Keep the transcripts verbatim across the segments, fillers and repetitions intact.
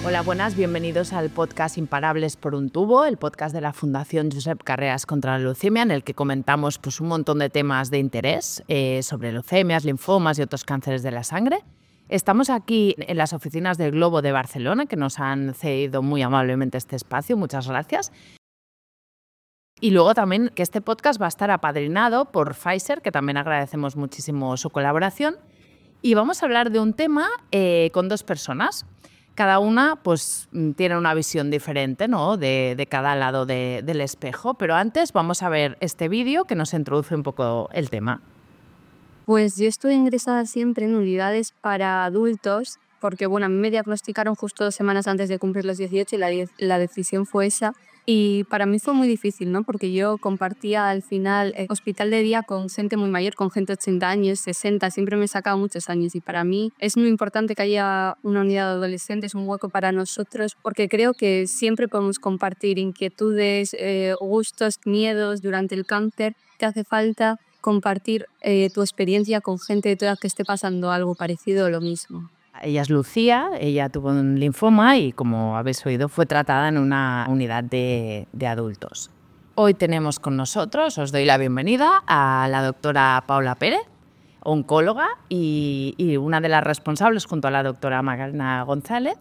Hola, buenas, bienvenidos al podcast Imparables por un tubo, el podcast de la Fundación Josep Carreras contra la leucemia, en el que comentamos pues, un montón de temas de interés eh, sobre leucemias, linfomas y otros cánceres de la sangre. Estamos aquí en las oficinas del Globo de Barcelona, que nos han cedido muy amablemente este espacio, muchas gracias. Y luego también que este podcast va a estar apadrinado por Pfizer, que también agradecemos muchísimo su colaboración. Y vamos a hablar de un tema eh, con dos personas. Cada una pues, tiene una visión diferente, ¿no? de, de cada lado de, del espejo. Pero antes vamos a ver este vídeo que nos introduce un poco el tema. Pues yo estuve ingresada siempre en unidades para adultos porque bueno, a mí me diagnosticaron justo dos semanas antes de cumplir los dieciocho y la, la decisión fue esa. Y para mí fue muy difícil, ¿no? Porque yo compartía al final eh, hospital de día con gente muy mayor, con gente de ochenta años, sesenta, siempre me sacaba muchos años. Y para mí es muy importante que haya una unidad de adolescentes, un hueco para nosotros, porque creo que siempre podemos compartir inquietudes, eh, gustos, miedos durante el cáncer. Te hace falta compartir eh, tu experiencia con gente de tu edad que esté pasando algo parecido o lo mismo. Ella es Lucía, ella tuvo un linfoma y, como habéis oído, fue tratada en una unidad de, de adultos. Hoy tenemos con nosotros, os doy la bienvenida, a la doctora Paula Pérez, oncóloga y, y una de las responsables, junto a la doctora Magdalena González,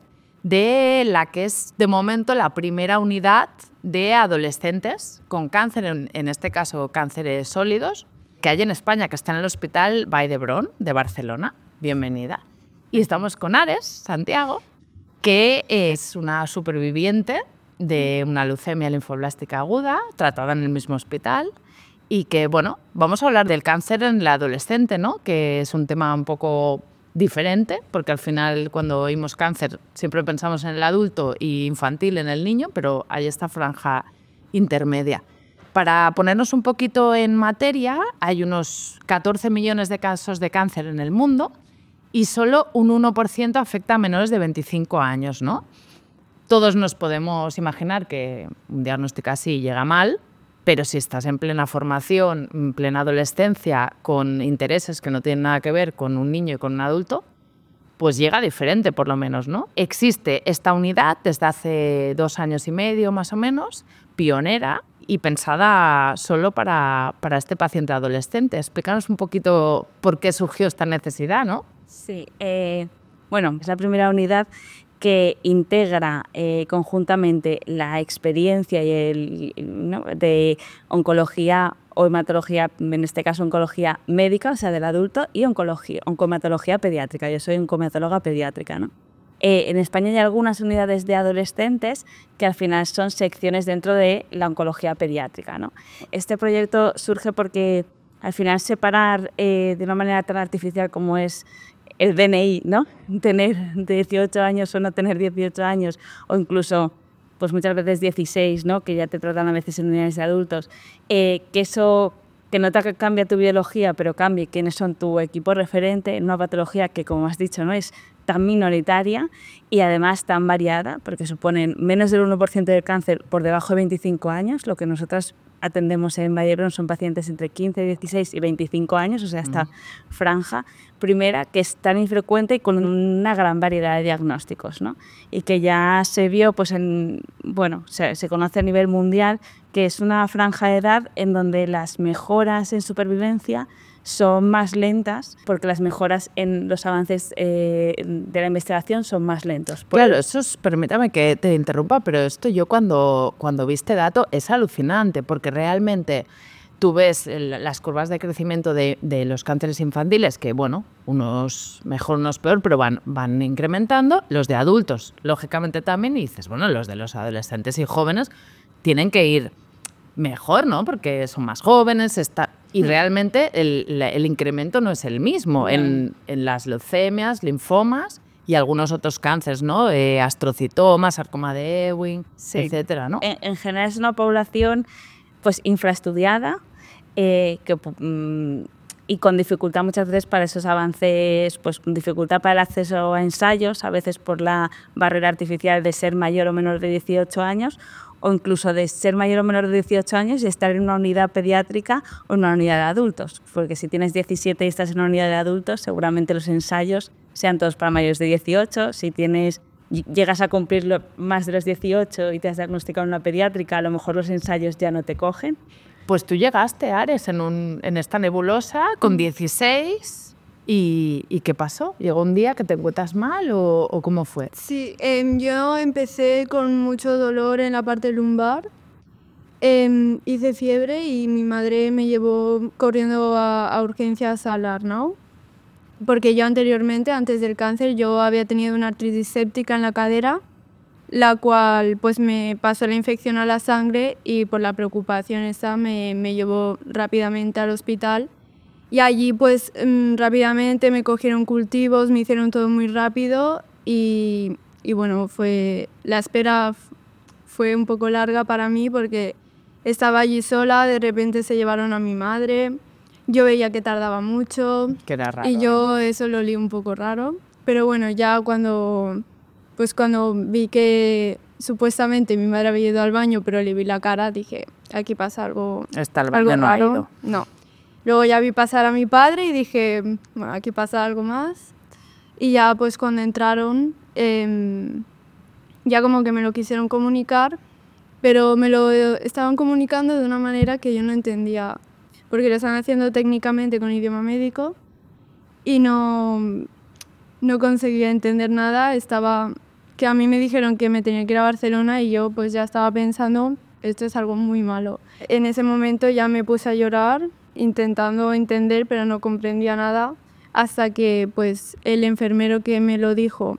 de la que es, de momento, la primera unidad de adolescentes con cáncer, en, en este caso cánceres sólidos, que hay en España, que está en el Hospital Vall d'Hebron de Barcelona. Bienvenida. Y estamos con Ares Santiago, que es una superviviente de una leucemia linfoblástica aguda, tratada en el mismo hospital, y que, bueno, vamos a hablar del cáncer en la adolescente, ¿no? Que es un tema un poco diferente, porque al final cuando oímos cáncer siempre pensamos en el adulto y infantil en el niño, pero hay esta franja intermedia. Para ponernos un poquito en materia, hay unos catorce millones de casos de cáncer en el mundo, y solo un uno por ciento afecta a menores de veinticinco años, ¿no? Todos nos podemos imaginar que un diagnóstico así llega mal, pero si estás en plena formación, en plena adolescencia, con intereses que no tienen nada que ver con un niño y con un adulto, pues llega diferente, por lo menos, ¿no? Existe esta unidad desde hace dos años y medio, más o menos, pionera y pensada solo para, para este paciente adolescente. Explícanos un poquito por qué surgió esta necesidad, ¿no? Sí, eh, bueno, es la primera unidad que integra eh, conjuntamente la experiencia y el, ¿no? de oncología o hematología, en este caso oncología médica, o sea, del adulto, y oncología, oncohematología pediátrica. Yo soy oncohematóloga pediátrica, ¿no? Eh, en España hay algunas unidades de adolescentes que al final son secciones dentro de la oncología pediátrica, ¿no? Este proyecto surge porque al final separar eh, de una manera tan artificial como es el D N I, ¿no? Tener dieciocho años o no tener dieciocho años, o incluso pues muchas veces dieciséis, ¿no? Que ya te tratan a veces en unidades de adultos, eh, que eso, que no te cambia tu biología, pero cambie quiénes son tu equipo referente en una patología que, como has dicho, no es tan minoritaria y además tan variada, porque suponen menos del uno por ciento del cáncer por debajo de veinticinco años, lo que nosotras atendemos en Vall d'Hebron son pacientes entre quince, dieciséis y veinticinco años, o sea, esta mm. franja primera que es tan infrecuente y con una gran variedad de diagnósticos, ¿no? Y que ya se vio, pues, en, bueno, se, se conoce a nivel mundial que es una franja de edad en donde las mejoras en supervivencia son más lentas porque las mejoras en los avances eh, de la investigación son más lentos. Claro, eso es, permítame que te interrumpa, pero esto yo cuando, cuando vi este dato es alucinante porque realmente tú ves el, las curvas de crecimiento de, de los cánceres infantiles que, bueno, unos mejor, unos peor, pero van, van incrementando. Los de adultos, lógicamente también, y dices, bueno, los de los adolescentes y jóvenes tienen que ir mejor, ¿no? Porque son más jóvenes, está... y realmente el, el incremento no es el mismo en, en las leucemias, linfomas y algunos otros cánceres, ¿no? Eh, astrocitomas, sarcoma de Ewing, sí. etcétera, ¿no? En, en general es una población pues infraestudiada eh, que, mm, y con dificultad muchas veces para esos avances, pues dificultad para el acceso a ensayos, a veces por la barrera artificial de ser mayor o menor de dieciocho años, o incluso de ser mayor o menor de dieciocho años y estar en una unidad pediátrica o en una unidad de adultos. Porque si tienes diecisiete y estás en una unidad de adultos, seguramente los ensayos sean todos para mayores de dieciocho. Si tienes llegas a cumplir más de los dieciocho y te has diagnosticado en una pediátrica, a lo mejor los ensayos ya no te cogen. Pues tú llegaste, Ares, en, un, en esta nebulosa con dieciséis y, ¿y qué pasó? ¿Llegó un día que te encuentras mal o, o cómo fue? Sí, eh, yo empecé con mucho dolor en la parte lumbar, eh, hice fiebre y mi madre me llevó corriendo a, a urgencias al Arnau, porque yo anteriormente, antes del cáncer, yo había tenido una artritis séptica en la cadera, la cual pues me pasó la infección a la sangre y por la preocupación esa me, me llevó rápidamente al hospital y allí pues mmm, rápidamente me cogieron cultivos, me hicieron todo muy rápido y, y bueno, fue, la espera fue un poco larga para mí porque estaba allí sola, de repente se llevaron a mi madre, yo veía que tardaba mucho que era raro, y yo eso lo olí un poco raro, pero bueno, ya cuando... Pues cuando vi que supuestamente mi madre había ido al baño, pero le vi la cara, dije, aquí pasa algo, Está el algo baño no ha raro. ido. No. Luego ya vi pasar a mi padre y dije, bueno, aquí pasa algo más. Y ya pues cuando entraron, eh, ya como que me lo quisieron comunicar, pero me lo estaban comunicando de una manera que yo no entendía, porque lo estaban haciendo técnicamente con idioma médico y no, no conseguía entender nada. Estaba... que a mí me dijeron que me tenía que ir a Barcelona y yo pues ya estaba pensando, esto es algo muy malo. En ese momento ya me puse a llorar, intentando entender, pero no comprendía nada, hasta que pues el enfermero que me lo dijo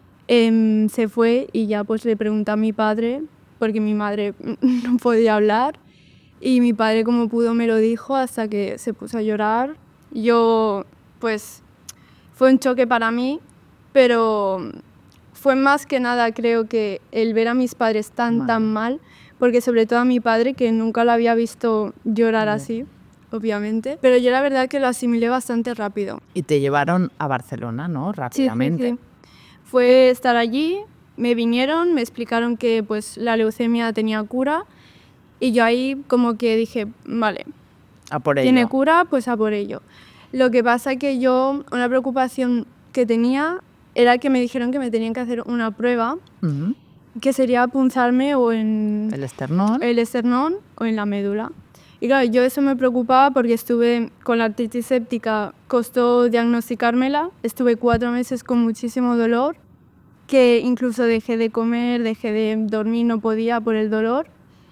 eh, se fue y ya pues le pregunté a mi padre, porque mi madre no podía hablar, y mi padre como pudo me lo dijo hasta que se puso a llorar. Yo pues fue un choque para mí, pero... fue más que nada, creo que el ver a mis padres tan, Madre. tan mal, porque sobre todo a mi padre, que nunca lo había visto llorar Madre. así, obviamente, pero yo la verdad que lo asimilé bastante rápido. Y te llevaron a Barcelona, ¿no? Rápidamente. Sí, sí, sí. Fue estar allí, me vinieron, me explicaron que pues la leucemia tenía cura, y yo ahí como que dije, vale, a por ello. Tiene cura, pues a por ello. Lo que pasa es que yo, una preocupación que tenía... era que me dijeron que me tenían que hacer una prueba, uh-huh. que sería punzarme o en el esternón. el esternón o en la médula. Y claro, yo eso me preocupaba porque estuve con la artritis séptica, costó diagnosticármela, estuve cuatro meses con muchísimo dolor, que incluso dejé de comer, dejé de dormir, no podía por el dolor.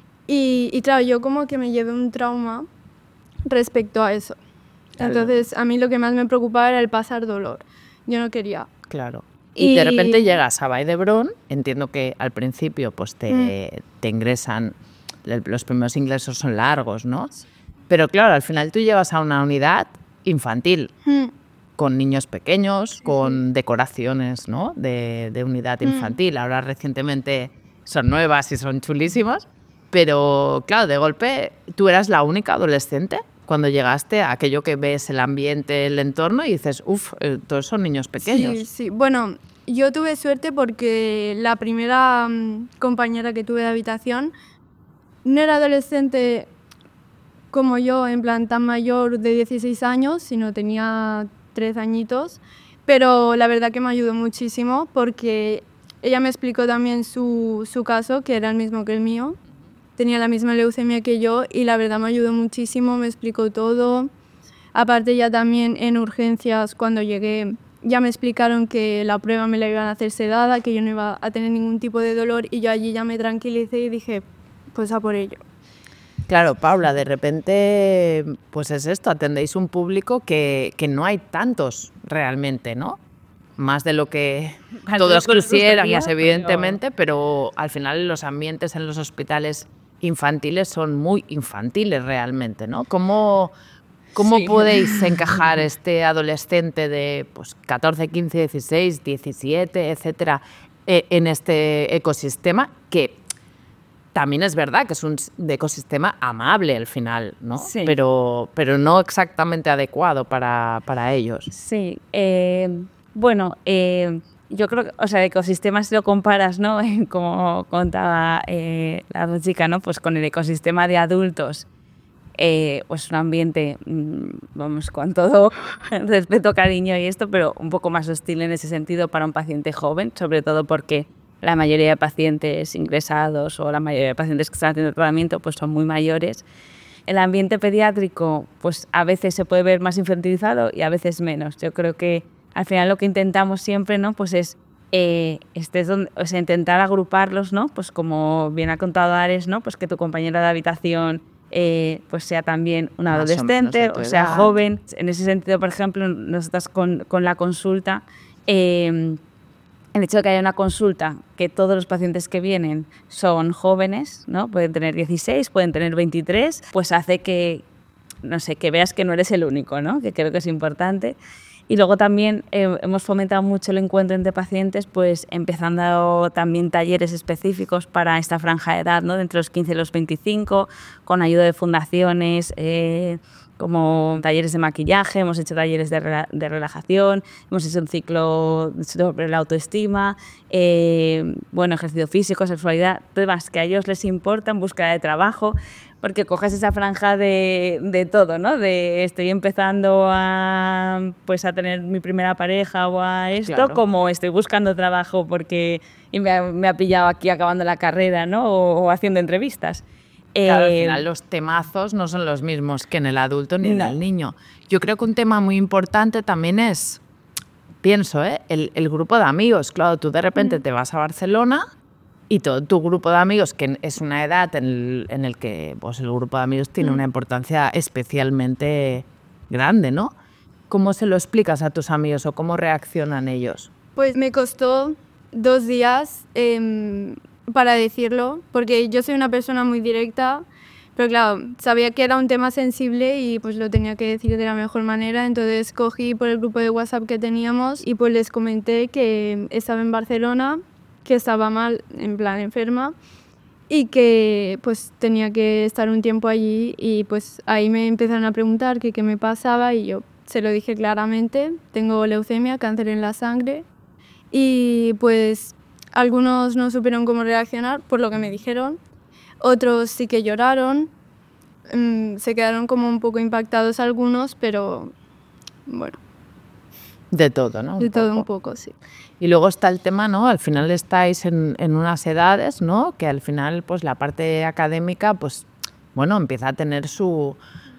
Y, y claro, yo como que me llevé un trauma respecto a eso. Claro. Entonces, a mí lo que más me preocupaba era el pasar dolor. Yo no quería. Claro. Y, y de repente llegas a Vall d'Hebron, entiendo que al principio pues te, mm. te ingresan, los primeros ingresos son largos, ¿no? Pero claro, al final tú llegas a una unidad infantil, mm. con niños pequeños, sí. con decoraciones, ¿no? de, de unidad mm. infantil. Ahora recientemente son nuevas y son chulísimas, pero claro, de golpe tú eras la única adolescente cuando llegaste a aquello que ves el ambiente, el entorno y dices, uff, todos son niños pequeños. Sí, sí. Bueno, yo tuve suerte porque la primera um, compañera que tuve de habitación no era adolescente como yo, en plan tan mayor de dieciséis años, sino tenía tres añitos, pero la verdad que me ayudó muchísimo porque ella me explicó también su, su caso, que era el mismo que el mío. Tenía la misma leucemia que yo y la verdad me ayudó muchísimo, me explicó todo. Aparte ya también en urgencias cuando llegué ya me explicaron que la prueba me la iban a hacer sedada, que yo no iba a tener ningún tipo de dolor y yo allí ya me tranquilicé y dije, pues a por ello. Claro, Paula, de repente, pues es esto, atendéis un público que, que no hay tantos realmente, ¿no? Más de lo que todos quisiéramos, evidentemente, pero... pero al final los ambientes en los hospitales infantiles son muy infantiles realmente, ¿no? ¿Cómo, cómo sí. podéis encajar este adolescente de pues, catorce, quince, dieciséis, diecisiete, etcétera, eh, en este ecosistema que también es verdad que es un ecosistema amable al final, ¿no? Sí. Pero, pero no exactamente adecuado para, para ellos. Sí, eh, bueno... Eh... Yo creo que, o sea, ecosistemas si lo comparas, ¿no? Como contaba eh, la chica, ¿no? Pues con el ecosistema de adultos eh, pues un ambiente, mmm, vamos, con todo respeto, cariño y esto, pero un poco más hostil en ese sentido para un paciente joven, sobre todo porque la mayoría de pacientes ingresados o la mayoría de pacientes que están haciendo tratamiento pues son muy mayores. El ambiente pediátrico pues a veces se puede ver más infantilizado y a veces menos. Yo creo que al final lo que intentamos siempre, ¿no? Pues es eh, este es donde, o sea, intentar agruparlos, ¿no? Pues como bien ha contado Ares, ¿no? Pues que tu compañera de habitación eh, pues sea también un adolescente o, o sea edad. Joven. En ese sentido, por ejemplo, nosotras con, con la consulta, eh, el hecho de que haya una consulta, que todos los pacientes que vienen son jóvenes, ¿no? Pueden tener dieciséis, pueden tener veintitrés, pues hace que, no sé, que veas que no eres el único, ¿no? Que creo que es importante. Y luego también eh, hemos fomentado mucho el encuentro entre pacientes, pues empezando también talleres específicos para esta franja de edad, ¿no? De entre los quince y los veinticinco, con ayuda de fundaciones, eh, como talleres de maquillaje, hemos hecho talleres de, rela de relajación, hemos hecho un ciclo sobre la autoestima, eh, bueno, ejercicio físico, sexualidad, temas que a ellos les importan, búsqueda de trabajo, porque coges esa franja de, de todo, ¿no? De estoy empezando a, pues, a tener mi primera pareja o a esto, claro. Como estoy buscando trabajo porque y me, ha, me ha pillado aquí acabando la carrera, ¿no? O, o haciendo entrevistas. Claro, al final los temazos no son los mismos que en el adulto ni no. en el niño. Yo creo que un tema muy importante también es, pienso, ¿eh? el, el grupo de amigos. Claro, tú de repente mm. te vas a Barcelona y todo tu grupo de amigos, que es una edad en el, en el que pues, el grupo de amigos tiene mm. una importancia especialmente grande, ¿no? ¿Cómo se lo explicas a tus amigos o cómo reaccionan ellos? Pues me costó dos días... Eh, para decirlo, porque yo soy una persona muy directa, pero claro, sabía que era un tema sensible y pues lo tenía que decir de la mejor manera, entonces cogí por el grupo de WhatsApp que teníamos y pues les comenté que estaba en Barcelona, que estaba mal, en plan enferma, y que pues tenía que estar un tiempo allí y pues ahí me empezaron a preguntar que qué me pasaba y yo se lo dije claramente, tengo leucemia, cáncer en la sangre, y pues... Algunos no supieron cómo reaccionar por lo que me dijeron, otros sí que lloraron, mmm, se quedaron como un poco impactados algunos, pero bueno. De todo, ¿no? De un todo poco. un poco, sí. Y luego está el tema, ¿no? Al final estáis en, en unas edades, ¿no? Que al final, pues la parte académica, pues, bueno, empieza a tener su...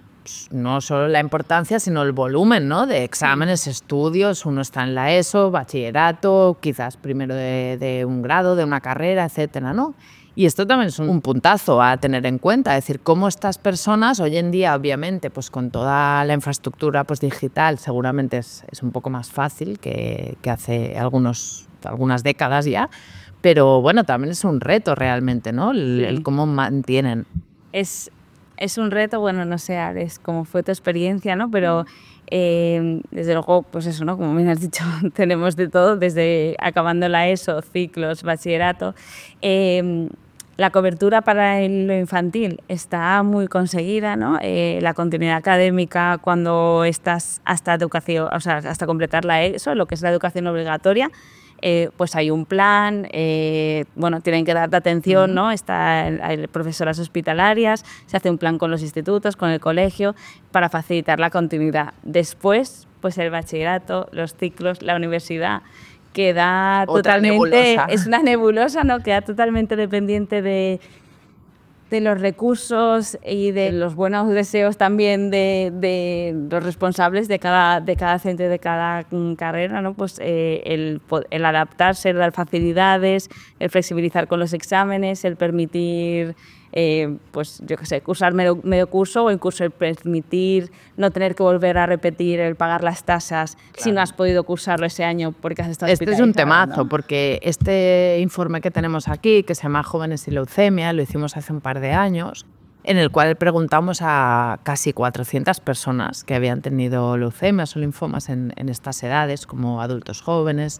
no solo la importancia, sino el volumen, ¿no? De exámenes, estudios, uno está en la ESO, bachillerato, quizás primero de, de un grado, de una carrera, etcétera, ¿no? Y esto también es un puntazo a tener en cuenta, es decir, cómo estas personas hoy en día, obviamente, pues con toda la infraestructura pues, digital, seguramente es, es un poco más fácil que, que hace algunos, algunas décadas ya, pero bueno, también es un reto realmente, ¿no? El, sí. el cómo mantienen. Es... Es un reto, bueno, no sé, Ares, cómo fue tu experiencia, ¿no? Pero eh, desde luego, pues eso, ¿no? Como bien has dicho, tenemos de todo, desde acabando la ESO, ciclos, bachillerato. Eh, la cobertura para lo infantil está muy conseguida, ¿no? Eh, la continuidad académica cuando estás hasta educación, o sea, hasta completar la ESO, lo que es la educación obligatoria. Eh, pues hay un plan, eh, bueno, tienen que darte atención, ¿no? Está el, hay profesoras hospitalarias, se hace un plan con los institutos, con el colegio, para facilitar la continuidad. Después, pues el bachillerato, los ciclos, la universidad, queda Otra totalmente... nebulosa. Es una nebulosa, ¿no? Queda totalmente dependiente de... de los recursos y de los buenos deseos también de, de los responsables de cada, de cada centro y de cada carrera, ¿no? Pues eh, el, el adaptarse, el dar facilidades, el flexibilizar con los exámenes, el permitir, eh, pues yo qué sé, cursar medio, medio curso o incluso el permitir no tener que volver a repetir, el pagar las tasas, claro. Si no has podido cursarlo ese año porque has estado Este es un temazo, ¿no? Porque este informe que tenemos aquí, que se llama Jóvenes y Leucemia, lo hicimos hace un par de años, en el cual preguntamos a casi cuatrocientas personas que habían tenido leucemias o linfomas en, en estas edades, como adultos jóvenes,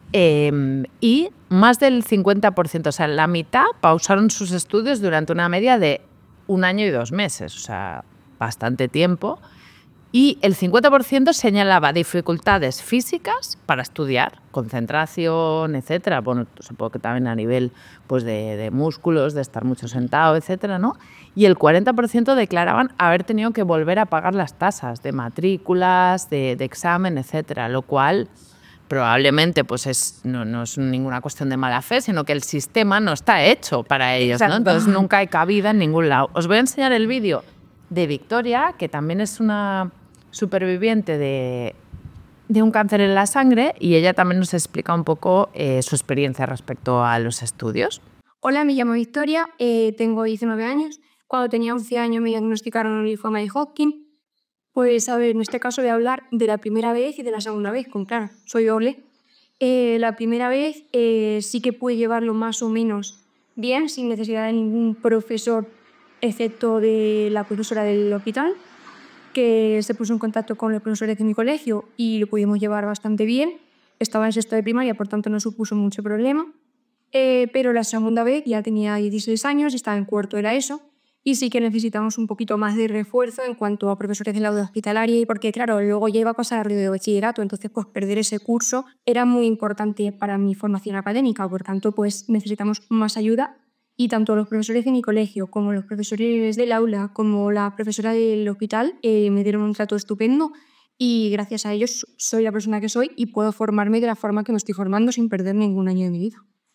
eh, y más del cincuenta por ciento, o sea, la mitad pausaron sus estudios durante una media de un año y dos meses, o sea, bastante tiempo. Y el cincuenta por ciento señalaba dificultades físicas para estudiar, concentración, etcétera. Bueno, supongo que también a nivel pues, de, de músculos, de estar mucho sentado, etcétera, ¿no? Y el cuarenta por ciento declaraban haber tenido que volver a pagar las tasas de matrículas, de, de examen, etcétera, lo cual probablemente pues es, no, no es ninguna cuestión de mala fe, sino que el sistema no está hecho para ellos, ¿no? Entonces nunca hay cabida en ningún lado. Os voy a enseñar el vídeo de Victoria, que también es una superviviente de, de un cáncer en la sangre, y ella también nos explica un poco eh, su experiencia respecto a los estudios. Hola, me llamo Victoria, eh, tengo diecinueve años. Cuando tenía once años me diagnosticaron un linfoma de Hodgkin. Pues a ver, en este caso voy a hablar de la primera vez y de la segunda vez, con claro, soy doble. Eh, la primera vez eh, sí que pude llevarlo más o menos bien, sin necesidad de ningún profesor, excepto de la profesora del hospital, que se puso en contacto con los profesores de mi colegio y lo pudimos llevar bastante bien. Estaba en sexto de primaria, por tanto no supuso mucho problema. Eh, pero la segunda vez ya tenía dieciséis años, estaba en cuarto de la ESO, y sí que necesitamos un poquito más de refuerzo en cuanto a profesores de la aula hospitalaria, y porque claro, luego ya iba a pasar de bachillerato, entonces pues perder ese curso era muy importante para mi formación académica, por tanto pues necesitamos más ayuda. Y tanto los profesores de mi colegio como los profesores del aula como la profesora del hospital eh, me dieron un trato estupendo, y gracias a ellos soy la persona que soy y puedo formarme de la forma que me estoy formando sin perder ningún año de mi vida.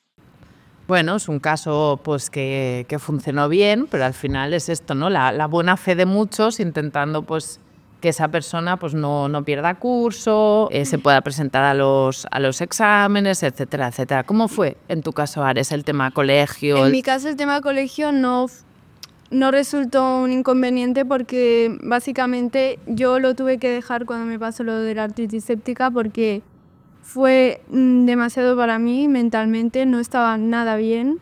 Bueno, es un caso pues que, que funcionó bien, pero al final es esto, ¿no? La, la buena fe de muchos intentando pues que esa persona pues no, no pierda curso, eh, se pueda presentar a los, a los exámenes, etcétera, etcétera. ¿Cómo fue en tu caso, Ares, el tema colegio? En mi caso el tema colegio no, no resultó un inconveniente, porque básicamente yo lo tuve que dejar cuando me pasó lo de la artritis séptica, porque fue demasiado para mí mentalmente, no estaba nada bien,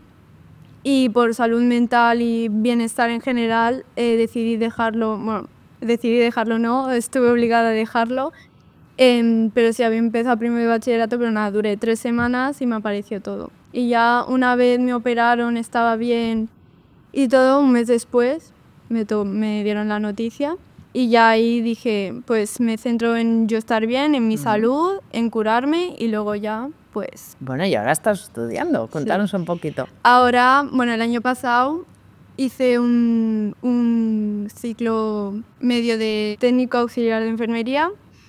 y por salud mental y bienestar en general eh, decidí dejarlo, bueno, decidí dejarlo no, estuve obligada a dejarlo, eh, pero sí había empezado primero de bachillerato, pero nada, duré tres semanas y me apareció todo. Y ya una vez me operaron, estaba bien y todo, un mes después me, to- me dieron la noticia. Y ya ahí dije, pues me centro en yo estar bien, en mi uh-huh. salud, en curarme, y luego ya, pues... Bueno, y ahora estás estudiando, contanos sí. un poquito. Ahora, bueno, el año pasado hice un, un ciclo medio de técnico auxiliar de enfermería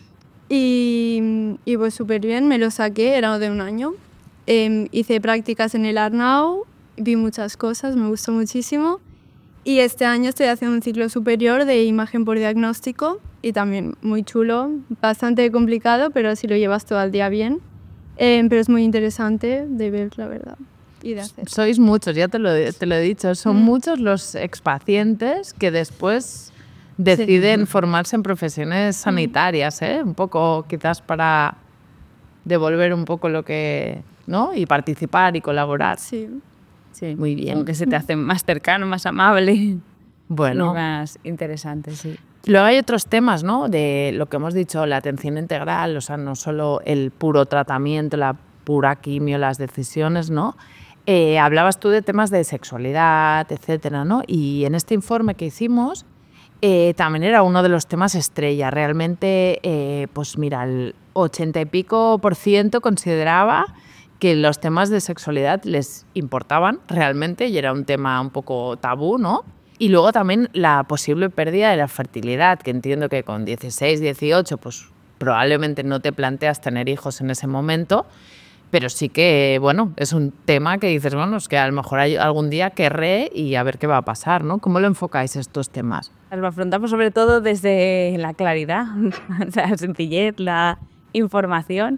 y, y pues súper bien, me lo saqué, era de un año. Eh, hice prácticas en el Arnau, vi muchas cosas, me gustó muchísimo. Y este año estoy haciendo un ciclo superior de imagen por diagnóstico, y también muy chulo, bastante complicado, pero si lo llevas todo el día bien. Eh, pero es muy interesante de ver, la verdad, y de hacer. Sois muchos, ya te lo, te lo he dicho, son mm. muchos los expacientes que después deciden sí. formarse en profesiones sanitarias, ¿eh? Un poco quizás para devolver un poco lo que, ¿no? Y participar y colaborar. Sí. Sí, muy bien. Como que se te hace más cercano, más amable. Bueno. Más interesante, sí. Luego hay otros temas, ¿no? De lo que hemos dicho, la atención integral, o sea, no solo el puro tratamiento, la pura quimio, las decisiones, ¿no? Eh, hablabas tú de temas de sexualidad, etcétera, ¿no? Y en este informe que hicimos eh, también era uno de los temas estrella. Realmente, eh, pues mira, el ochenta y pico por ciento consideraba que los temas de sexualidad les importaban realmente y era un tema un poco tabú, ¿no? Y luego también la posible pérdida de la fertilidad, que entiendo que con dieciséis, dieciocho, pues probablemente no te planteas tener hijos en ese momento, pero sí que, bueno, es un tema que dices, bueno, es que a lo mejor hay, algún día querré y a ver qué va a pasar, ¿no? ¿Cómo lo enfocáis estos temas? Lo afrontamos sobre todo desde la claridad, la sencillez, la información.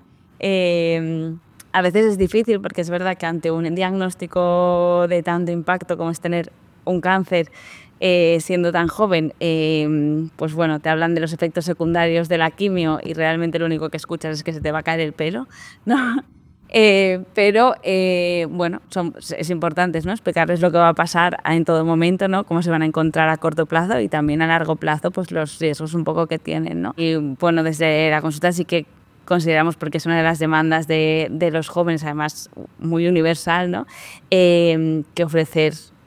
Eh, A veces es difícil porque es verdad que ante un diagnóstico de tanto impacto como es tener un cáncer eh, siendo tan joven, eh, pues bueno, te hablan de los efectos secundarios de la quimio y realmente lo único que escuchas es que se te va a caer el pelo, ¿no? Eh, pero eh, bueno, son, es importante, ¿no? Explicarles lo que va a pasar en todo momento, ¿no? Cómo se van a encontrar a corto plazo y también a largo plazo, pues los riesgos un poco que tienen, ¿no? Y bueno, desde la consulta sí que consideramos, porque es una de las demandas de, de los jóvenes, además muy universal, ¿no? Eh, que ofrecer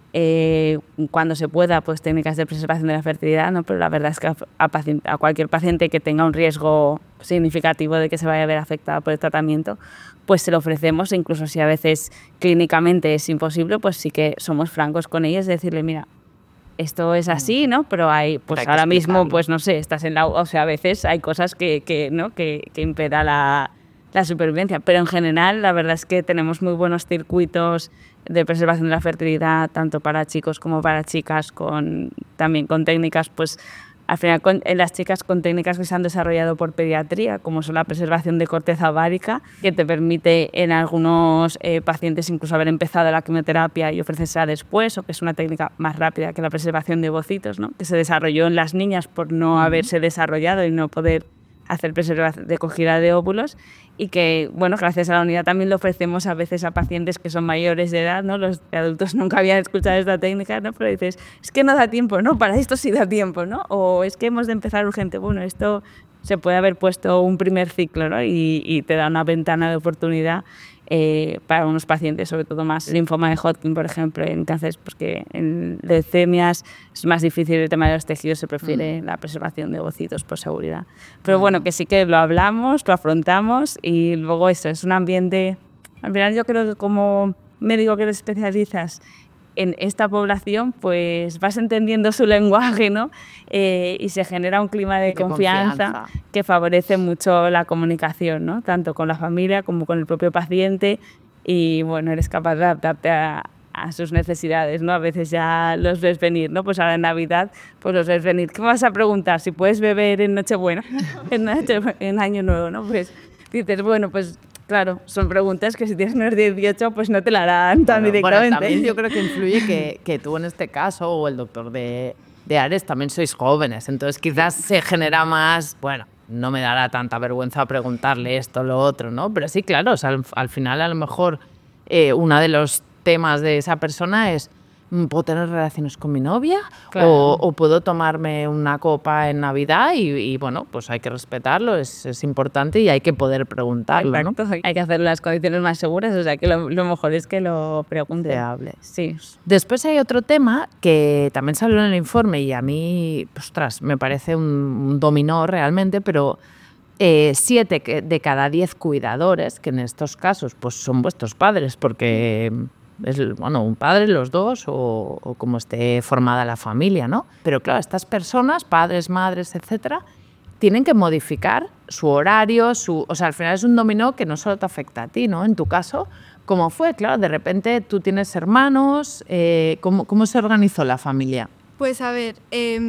eh, cuando se pueda, pues técnicas de preservación de la fertilidad, ¿no? Pero la verdad es que a, a, paciente, a cualquier paciente que tenga un riesgo significativo de que se vaya a ver afectada por el tratamiento, pues se lo ofrecemos, incluso si a veces clínicamente es imposible, pues sí que somos francos con ellos, decirle, mira, esto es así, ¿no? Pero hay, pues Pero hay ahora que mismo, explicarlo. pues no sé, estás en la, o sea, a veces hay cosas que, que ¿no? que, que impeda la, la supervivencia, pero en general la verdad es que tenemos muy buenos circuitos de preservación de la fertilidad, tanto para chicos como para chicas, con, también con técnicas, pues al final con, en las chicas con técnicas que se han desarrollado por pediatría, como son la preservación de corteza ovárica, que te permite en algunos eh, pacientes incluso haber empezado la quimioterapia y ofrecerse después, o que es una técnica más rápida que la preservación de ovocitos, ¿no? Que se desarrolló en las niñas por no uh-huh. haberse desarrollado y no poder hacer preservación de cogida de óvulos, y que, bueno, gracias a la unidad también lo ofrecemos a veces a pacientes que son mayores de edad, ¿no? Los adultos nunca habían escuchado esta técnica, ¿no? Pero dices, es que no da tiempo, ¿no? Para esto sí da tiempo, ¿no? O es que hemos de empezar urgente. Bueno, esto se puede haber puesto un primer ciclo, ¿no? Y, y te da una ventana de oportunidad eh, para unos pacientes, sobre todo más linfoma de Hodgkin, por ejemplo, en cánceres, porque en leucemias es más difícil el tema de los tejidos, se prefiere mm. la preservación de ovocitos por seguridad. Pero bueno, que sí que lo hablamos, lo afrontamos, y luego eso, es un ambiente, al final yo creo que como médico que te especializas en esta población, pues vas entendiendo su lenguaje, ¿no? Eh, y se genera un clima de, de confianza, confianza que favorece mucho la comunicación, ¿no? Tanto con la familia como con el propio paciente, y bueno, eres capaz de adaptarte a, a sus necesidades, ¿no? A veces ya los ves venir, ¿no? Pues ahora en Navidad, pues los ves venir. ¿Qué me vas a preguntar? Si puedes beber en Nochebuena, en, Noche, en Año Nuevo, ¿no? Pues dices, bueno, pues claro, son preguntas que si tienes menos de dieciocho, pues no te la harán tan bueno, directamente. Bueno, también yo creo que influye que, que tú en este caso, o el doctor de, de Ares, también sois jóvenes, entonces quizás se genera más, bueno, no me dará tanta vergüenza preguntarle esto o lo otro, ¿no? Pero sí, claro, o sea, al, al final a lo mejor eh, uno de los temas de esa persona es, ¿puedo tener relaciones con mi novia? Claro. O, o puedo tomarme una copa en Navidad y, y bueno, pues hay que respetarlo, es, es importante y hay que poder preguntarlo, exacto, ¿no? Hay que hacerlo en las condiciones más seguras, o sea que lo, lo mejor es que lo pregunte. Te hable. Sí. Después hay otro tema que también se habló en el informe y a mí, ostras, me parece un, un dominó realmente, pero eh, siete de cada diez cuidadores, que en estos casos pues son vuestros padres, porque es, bueno, un padre, los dos, o, o como esté formada la familia, ¿no? Pero claro, estas personas, padres, madres, etcétera, tienen que modificar su horario, su, o sea, al final es un dominó que no solo te afecta a ti, ¿no? En tu caso, ¿cómo fue? Claro, de repente tú tienes hermanos, eh, ¿cómo, ¿cómo se organizó la familia? Pues a ver, eh,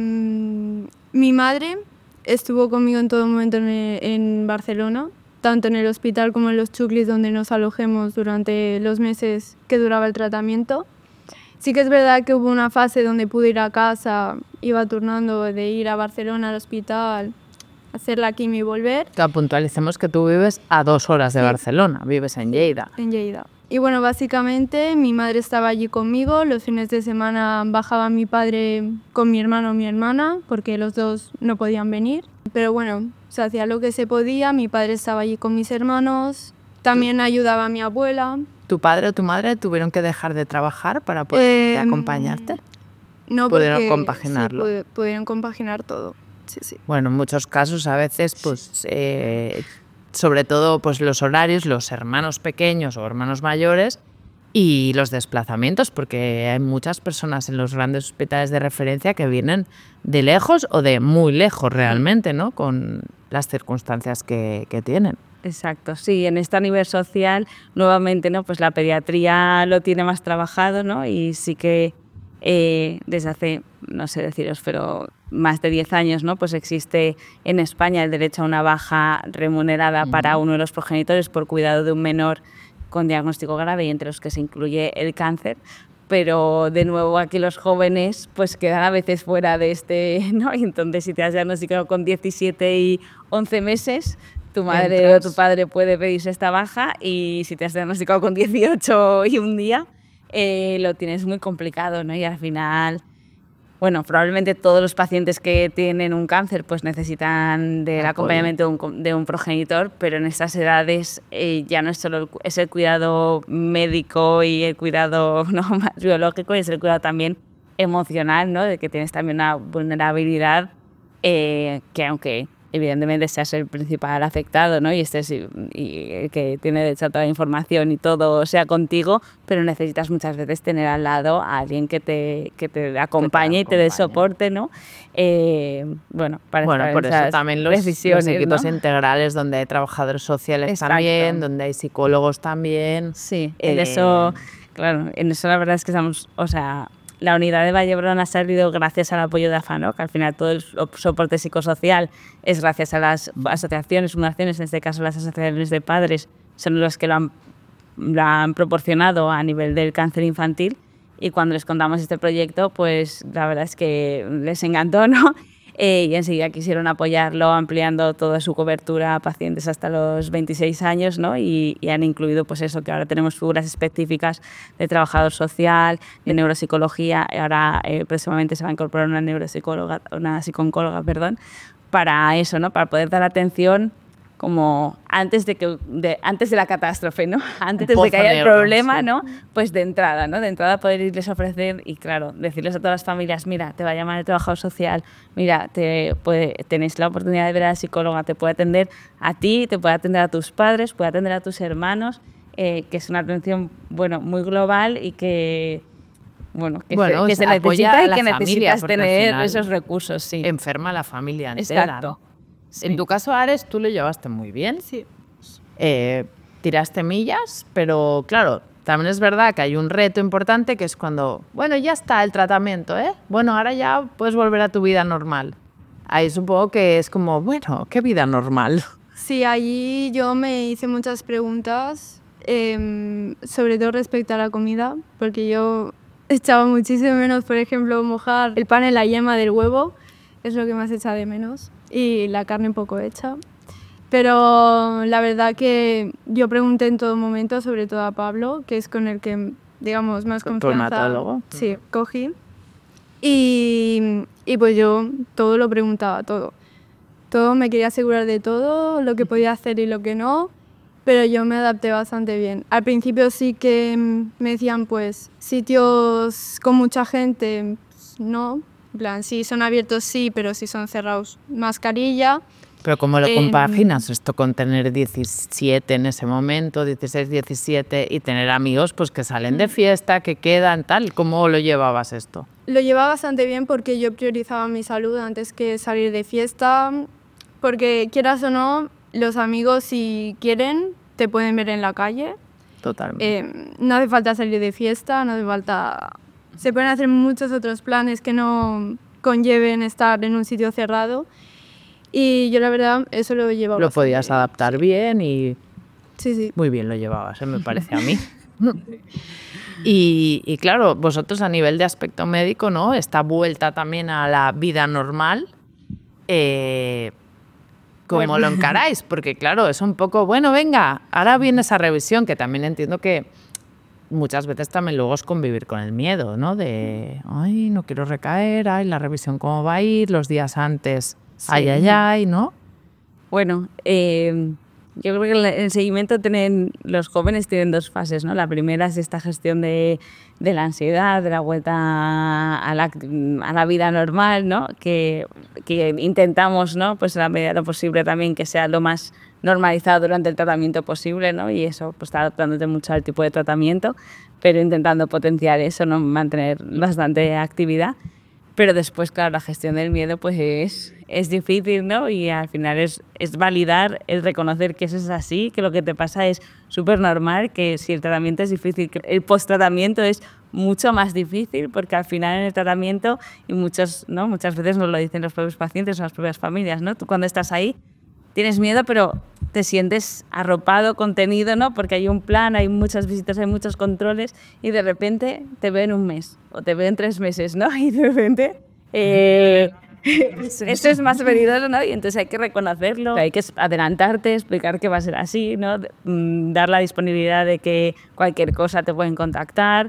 mi madre estuvo conmigo en todo momento en, en Barcelona, tanto en el hospital como en los chuclis donde nos alojemos durante los meses que duraba el tratamiento. Sí que es verdad que hubo una fase donde pude ir a casa, iba turnando de ir a Barcelona al hospital, hacer la quimio y volver. Claro, puntualicemos que tú vives a dos horas de sí. Barcelona, vives en Lleida. En Lleida. Y bueno, básicamente mi madre estaba allí conmigo, los fines de semana bajaba mi padre con mi hermano o mi hermana, porque los dos no podían venir. Pero bueno, se hacía lo que se podía, mi padre estaba allí con mis hermanos, también ayudaba a mi abuela. ¿Tu padre o tu madre tuvieron que dejar de trabajar para poder eh, acompañarte? No, pudieron porque compaginarlo. Sí, pudieron compaginar todo. Sí, sí. Bueno, en muchos casos a veces, pues, eh, sobre todo pues los horarios, los hermanos pequeños o hermanos mayores y los desplazamientos, porque hay muchas personas en los grandes hospitales de referencia que vienen de lejos o de muy lejos realmente, ¿no? Con las circunstancias que, que tienen. Exacto, sí, en este nivel social, nuevamente, ¿no? Pues la pediatría lo tiene más trabajado, ¿no? Y sí que eh, desde hace, no sé deciros, pero más de diez años, ¿no? Pues existe en España el derecho a una baja remunerada uh-huh. para uno de los progenitores por cuidado de un menor con diagnóstico grave, y entre los que se incluye el cáncer. Pero de nuevo aquí los jóvenes pues quedan a veces fuera de este, ¿no? Y entonces si te has diagnosticado con diecisiete y once meses, tu madre Entras. o tu padre puede pedirse esta baja, y si te has diagnosticado con dieciocho y un día, eh, lo tienes muy complicado, ¿no? Y al final bueno, probablemente todos los pacientes que tienen un cáncer pues necesitan del acompañamiento de un, de un progenitor, pero en estas edades eh, ya no es solo el, es el cuidado médico y el cuidado no, más biológico, es el cuidado también emocional, ¿no? De que tienes también una vulnerabilidad eh, que aunque evidentemente seas el principal afectado, ¿no? Y estés y, y que tiene derecho a toda la información y todo sea contigo, pero necesitas muchas veces tener al lado a alguien que te, que te acompañe y te dé soporte, ¿no? Eh, bueno, para bueno, por eso también los, decisiones, los equipos ¿no? integrales donde hay trabajadores sociales Exacto. también, donde hay psicólogos también. Sí, eh, en eso, claro, en eso la verdad es que estamos, o sea, la unidad de Vallebrón ha salido gracias al apoyo de A F A, ¿no? Que al final todo el soporte psicosocial es gracias a las asociaciones, fundaciones, en este caso las asociaciones de padres, son los que lo han, lo han proporcionado a nivel del cáncer infantil, y cuando les contamos este proyecto, pues la verdad es que les encantó, ¿no? Eh, y enseguida quisieron apoyarlo ampliando toda su cobertura a pacientes hasta los veintiséis años, ¿no? Y, y han incluido pues eso, que ahora tenemos figuras específicas de trabajador social, de neuropsicología, y ahora eh, próximamente se va a incorporar una neuropsicóloga, una psicooncóloga, perdón, para eso, ¿no? Para poder dar atención como antes de que de, antes de la catástrofe, ¿no? Antes de que haya el problema, sí. ¿no? Pues de entrada, ¿no? De entrada poder irles a ofrecer y claro, decirles a todas las familias, mira, te va a llamar el trabajador social, mira, te puede, tenéis la oportunidad de ver a la psicóloga, te puede atender a ti, te puede atender a tus padres, puede atender a tus hermanos, eh, que es una atención, bueno, muy global y que bueno, que, bueno, se, que se necesita y que necesitas tener esos recursos, sí. Enferma a la familia entera. Exacto. Sí. En tu caso, Ares, tú lo llevaste muy bien. Sí. Eh, tiraste millas, pero claro, también es verdad que hay un reto importante que es cuando, bueno, ya está el tratamiento, ¿eh? Bueno, ahora ya puedes volver a tu vida normal. Ahí supongo que es como, bueno, ¿qué vida normal? Sí, allí yo me hice muchas preguntas, eh, sobre todo respecto a la comida, porque yo echaba muchísimo menos, por ejemplo, mojar el pan en la yema del huevo, es lo que más echa de menos. Y la carne un poco hecha. Pero la verdad que yo pregunté en todo momento, sobre todo a Pablo, que es con el que, digamos, más confianza sí, cogí. Y, y pues yo todo lo preguntaba, todo. Todo, me quería asegurar de todo, lo que podía hacer y lo que no, pero yo me adapté bastante bien. Al principio sí que me decían, pues, sitios con mucha gente, pues, no. En plan, si son abiertos sí, pero si son cerrados, mascarilla. Pero ¿cómo lo eh, compaginas esto con tener diecisiete en ese momento, dieciséis, diecisiete, y tener amigos pues que salen de fiesta, que quedan, tal? ¿Cómo lo llevabas esto? Lo llevaba bastante bien porque yo priorizaba mi salud antes que salir de fiesta, porque quieras o no, los amigos si quieren te pueden ver en la calle. Totalmente. Eh, no hace falta salir de fiesta, no hace falta... Se pueden hacer muchos otros planes que no conlleven estar en un sitio cerrado. Y yo la verdad eso lo llevaba. Lo podías bien. Adaptar bien y... Sí, sí. Muy bien lo llevabas, ¿eh? Me parece a mí. y, y claro, vosotros a nivel de aspecto médico, ¿no? Esta vuelta también a la vida normal, eh, ¿cómo bueno. lo encaráis? Porque claro, es un poco, bueno, venga, ahora viene esa revisión, que también entiendo que muchas veces también luego es convivir con el miedo, ¿no? De, ay, no quiero recaer, ay, la revisión cómo va a ir, los días antes, sí. ay, ay, ay, ¿no? Bueno, eh, yo creo que el seguimiento tienen, los jóvenes tienen dos fases, ¿no? La primera es esta gestión de, de la ansiedad, de la vuelta a la, a la vida normal, ¿no? Que, que intentamos, ¿no? Pues a la medida de lo posible también que sea lo más normalizado durante el tratamiento posible, ¿no? Y eso, pues está adaptándote mucho al tipo de tratamiento, pero intentando potenciar eso, ¿no? Mantener bastante actividad. Pero después, claro, la gestión del miedo pues es, es difícil, ¿no? Y al final es, es validar, es reconocer que eso es así, que lo que te pasa es súper normal, que si el tratamiento es difícil, que el post-tratamiento es mucho más difícil, porque al final en el tratamiento, y muchos, ¿no? Muchas veces nos lo dicen los propios pacientes o las propias familias, ¿no? Tú cuando estás ahí tienes miedo, pero te sientes arropado, contenido, ¿no? Porque hay un plan, hay muchas visitas, hay muchos controles y de repente te veo en un mes o te veo en tres meses, ¿no? Y de repente eh, eso es más peligroso, ¿no? Y entonces hay que reconocerlo, hay que adelantarte, explicar que va a ser así, ¿no? Dar la disponibilidad de que cualquier cosa te pueden contactar,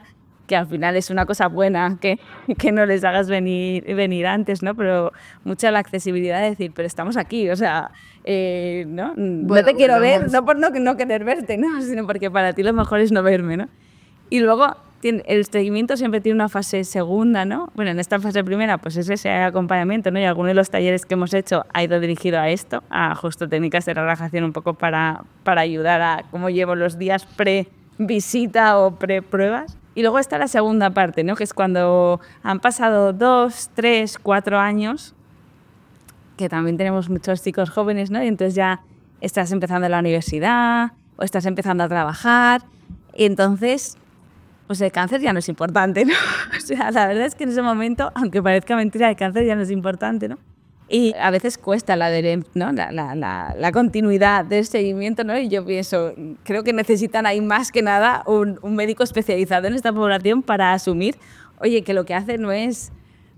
que al final es una cosa buena que, que no les hagas venir, venir antes, ¿no? Pero mucha la accesibilidad de decir, pero estamos aquí, o sea, eh, ¿no? Bueno, no te quiero ver, no por no, no querer verte, ¿no? Sino porque para ti lo mejor es no verme, ¿no? Y luego tiene, el seguimiento siempre tiene una fase segunda, ¿no? Bueno, en esta fase primera pues es ese acompañamiento, ¿no? Y algunos de los talleres que hemos hecho ha ido dirigido a esto, a justo técnicas de relajación un poco para, para ayudar a cómo llevo los días pre-visita o pre-pruebas. Y luego está la segunda parte, ¿no? Que es cuando han pasado dos, tres, cuatro años, que también tenemos muchos chicos jóvenes, ¿no? Y entonces ya estás empezando la universidad o estás empezando a trabajar y entonces pues el cáncer ya no es importante, ¿no? O sea, la verdad es que en ese momento, aunque parezca mentira, el cáncer ya no es importante, ¿no? Y a veces cuesta la, ¿no? la, la, la, la continuidad del seguimiento, ¿no? Y yo pienso, creo que necesitan ahí más que nada un, un médico especializado en esta población para asumir, oye, que lo que hace no es,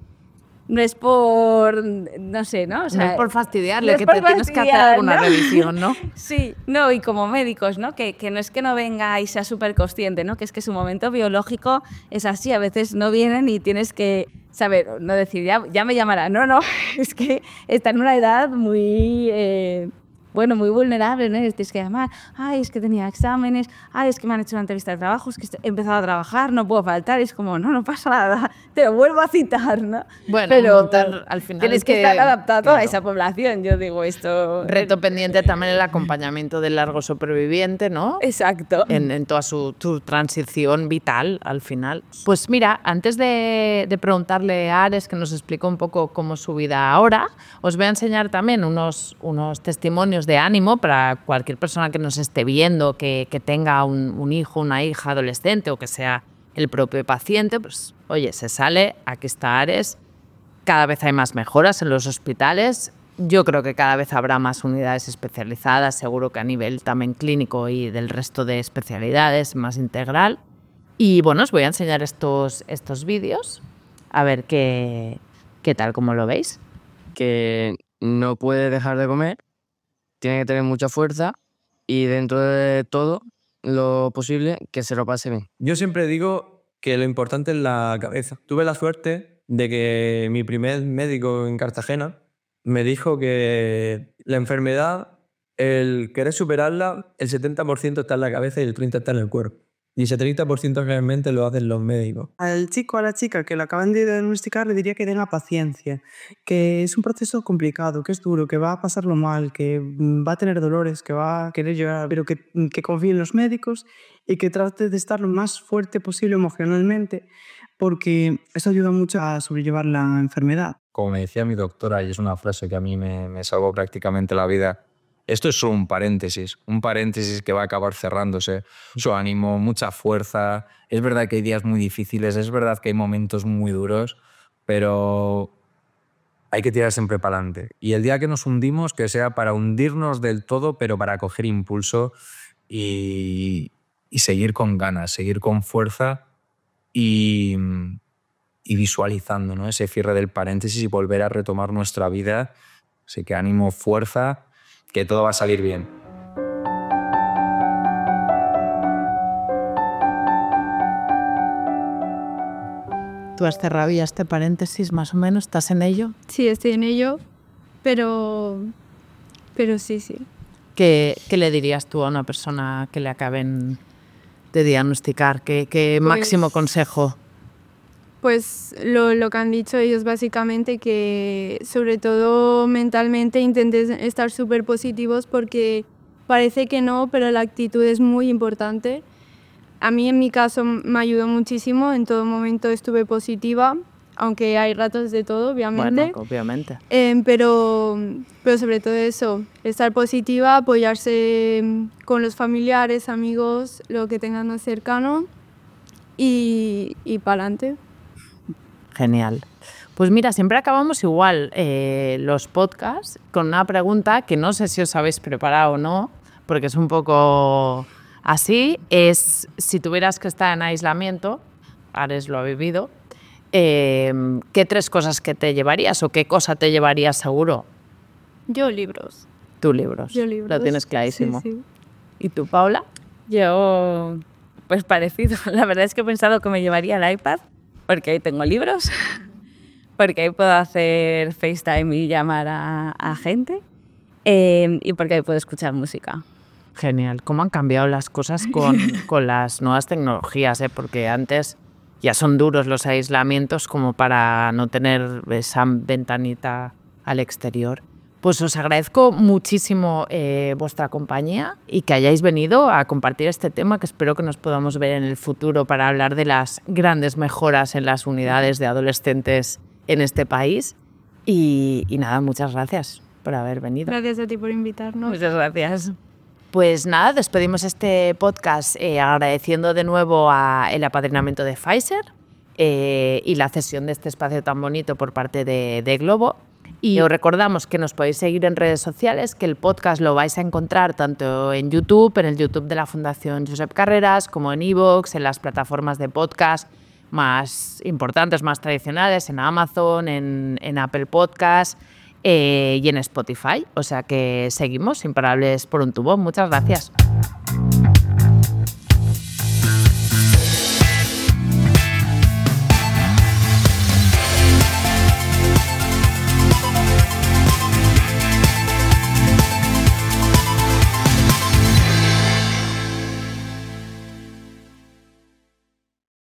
no es por, no sé, ¿no? O sea, no es por fastidiarle, no que por te tienes que hacer alguna ¿no? revisión, ¿no? Sí, no, y como médicos, ¿no? Que, que no es que no venga y sea súper consciente, ¿no? Que es que su momento biológico es así, a veces no vienen y tienes que saber, no decir, ya, ya me llamará, no, no, es que está en una edad muy, eh, bueno, muy vulnerable, ¿no? Tienes que llamar, ay, es que tenía exámenes, ay, es que me han hecho una entrevista de trabajo, es que he empezado a trabajar, no puedo faltar, es como, no, no pasa nada, te lo vuelvo a citar, ¿no? Bueno, pero montar, al final tienes que, que estar adaptado claro. a esa población, yo digo esto. Reto pendiente también el acompañamiento del largo superviviente, ¿no? Exacto. En, en toda su, su transición vital, al final. Pues mira, antes de, de preguntarle a Ares, que nos explicó un poco cómo es su vida ahora, os voy a enseñar también unos, unos testimonios de ánimo para cualquier persona que nos esté viendo, que, que tenga un, un hijo, una hija adolescente o que sea el propio paciente, pues oye, se sale, aquí está Ares, cada vez hay más mejoras en los hospitales, yo creo que cada vez habrá más unidades especializadas, seguro que a nivel también clínico y del resto de especialidades, más integral. Y bueno, os voy a enseñar estos, estos vídeos, a ver qué, qué tal, cómo lo veis. Que no puede dejar de comer, tiene que tener mucha fuerza y dentro de todo lo posible que se lo pase bien. Yo siempre digo que lo importante es la cabeza. Tuve la suerte de que mi primer médico en Cartagena me dijo que la enfermedad, el querer superarla, el setenta por ciento está en la cabeza y el treinta por ciento está en el cuerpo. Y ese treinta por ciento realmente lo hacen los médicos. Al chico o a la chica que lo acaban de diagnosticar le diría que tenga paciencia, que es un proceso complicado, que es duro, que va a pasarlo mal, que va a tener dolores, que va a querer llorar, pero que, que confíe en los médicos y que trate de estar lo más fuerte posible emocionalmente, porque eso ayuda mucho a sobrellevar la enfermedad. Como me decía mi doctora, y es una frase que a mí me, me salvó prácticamente la vida, esto es solo un paréntesis, un paréntesis que va a acabar cerrándose. Mucho ánimo, mucha fuerza. Es verdad que hay días muy difíciles, es verdad que hay momentos muy duros, pero hay que tirar siempre para adelante. Y el día que nos hundimos, que sea para hundirnos del todo, pero para coger impulso y, y seguir con ganas, seguir con fuerza y, y visualizando, ¿no? Ese cierre del paréntesis y volver a retomar nuestra vida. Así que ánimo, fuerza, que todo va a salir bien. ¿Tú has cerrado ya este paréntesis más o menos? ¿Estás en ello? Sí, estoy en ello, pero, pero sí, sí. ¿Qué, ¿Qué le dirías tú a una persona que le acaben de diagnosticar? ¿Qué, qué pues, máximo consejo? Pues lo, lo que han dicho ellos básicamente, que sobre todo mentalmente intentes estar súper positivos porque parece que no, pero la actitud es muy importante. A mí en mi caso me ayudó muchísimo, en todo momento estuve positiva, aunque hay ratos de todo, obviamente. Bueno, obviamente. Eh, pero, pero sobre todo eso, estar positiva, apoyarse con los familiares, amigos, lo que tengan más cercano y, y para adelante. Genial. Pues mira, siempre acabamos igual eh, los podcasts con una pregunta que no sé si os habéis preparado o no, porque es un poco así, es si tuvieras que estar en aislamiento, Ares lo ha vivido, eh, ¿qué tres cosas que te llevarías o qué cosa te llevarías seguro? Yo libros. Tú libros. Yo libros. Lo tienes clarísimo. Sí, sí. ¿Y tú, Paula? Yo Pues parecido. La verdad es que he pensado que me llevaría el iPad, porque ahí tengo libros, porque ahí puedo hacer FaceTime y llamar a, a gente, eh, y porque ahí puedo escuchar música. Genial. ¿Cómo han cambiado las cosas con, con las nuevas tecnologías? ¿eh? Porque antes ya son duros los aislamientos como para no tener esa ventanita al exterior. Pues os agradezco muchísimo eh, vuestra compañía y que hayáis venido a compartir este tema, que espero que nos podamos ver en el futuro para hablar de las grandes mejoras en las unidades de adolescentes en este país. Y, y nada, muchas gracias por haber venido. Gracias a ti por invitarnos. Muchas gracias. Pues nada, despedimos este podcast eh, agradeciendo de nuevo a el apadrinamiento de Pfizer eh, y la cesión de este espacio tan bonito por parte de, de Globo. Y os recordamos que nos podéis seguir en redes sociales, que el podcast lo vais a encontrar tanto en YouTube, en el YouTube de la Fundación Josep Carreras, como en iVoox, en las plataformas de podcast más importantes, más tradicionales, en Amazon, en, en Apple Podcast eh, y en Spotify. O sea que seguimos imparables por un tubo. Muchas gracias.